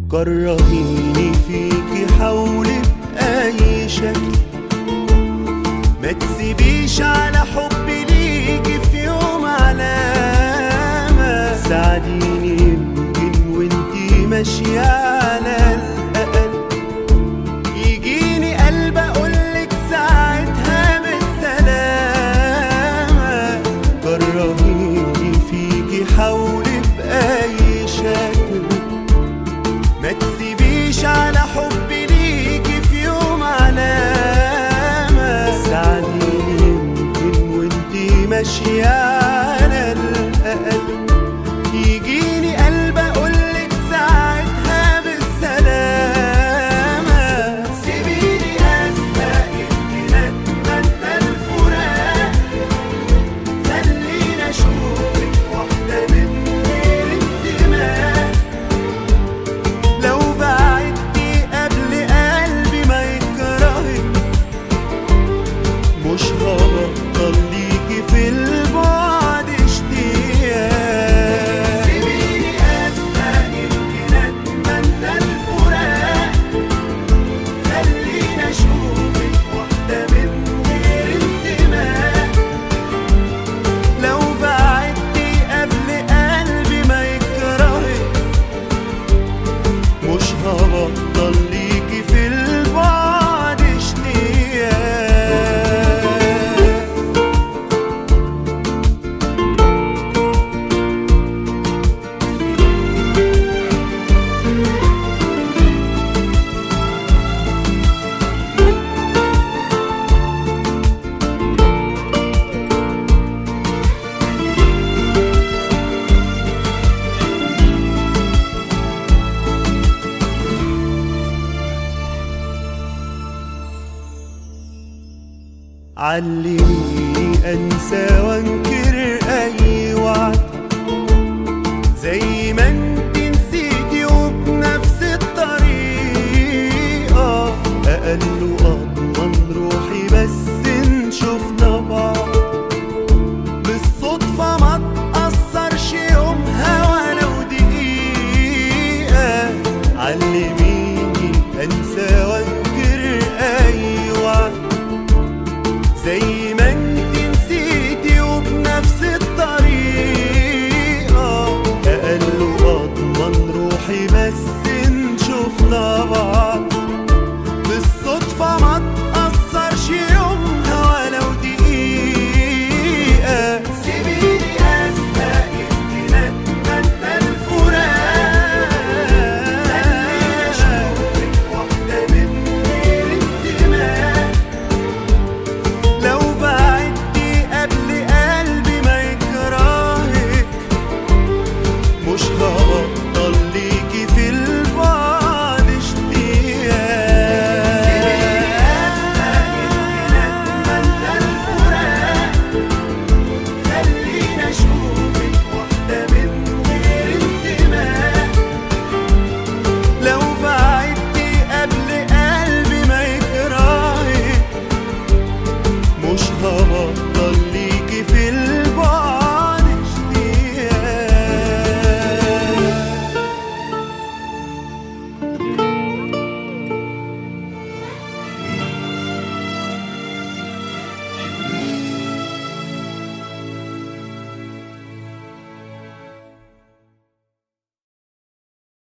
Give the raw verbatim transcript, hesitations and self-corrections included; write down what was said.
كرهيني فيكي حاولي بأي شكل، ما تسيبيش على حبي ليكي في يوم علامة. ساعديني يمكن وانتي ماشية على الأقل يجيني قلب أقولك ساعتها بالسلامة. كرهيني فيكي حاولي بأي شكل، ما تسيبيش على حبي ليكي في يوم علامة. ساعديني يمكن وانتي ماشية على الأقل يجيني قلب أقولك ساعتها بالسلامة. سيبيني أسبق يمكن أتمنى الفراق، خليني أشوفك واحدة من غير انتماء. لو بعدتي قبل قلبي ما يكرهك مش هبطل ليكي في البعد اشتياق. سيبيني أسبق يمكن أتمنى الفراق، خليني أشوفك واحدة من غير انتماء. لو بعدتي قبل قلبي ما يكرهك مش هبطل ليكي في البعد اشتياق. علميني أنسى وأنكر